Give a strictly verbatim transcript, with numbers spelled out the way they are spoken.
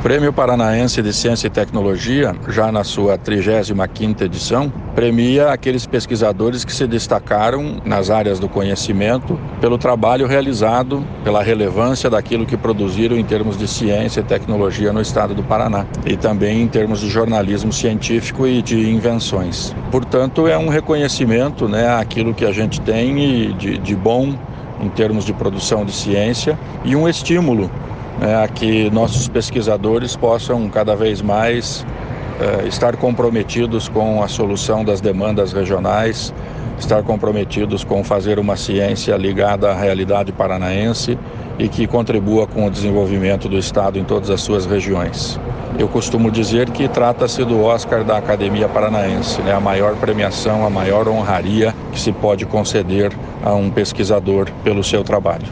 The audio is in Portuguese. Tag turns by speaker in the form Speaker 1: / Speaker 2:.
Speaker 1: Prêmio Paranaense de Ciência e Tecnologia, já na sua trigésima quinta edição, premia aqueles pesquisadores que se destacaram nas áreas do conhecimento pelo trabalho realizado, pela relevância daquilo que produziram em termos de ciência e tecnologia no estado do Paraná e também em termos de jornalismo científico e de invenções. Portanto, é um reconhecimento, né, àquilo que a gente tem de, de bom em termos de produção de ciência e um estímulo, né, a que nossos pesquisadores possam cada vez mais eh, estar comprometidos com a solução das demandas regionais, estar comprometidos com fazer uma ciência ligada à realidade paranaense e que contribua com o desenvolvimento do Estado em todas as suas regiões. Eu costumo dizer que trata-se do Oscar da Academia Paranaense, né, a maior premiação, a maior honraria que se pode conceder a um pesquisador pelo seu trabalho.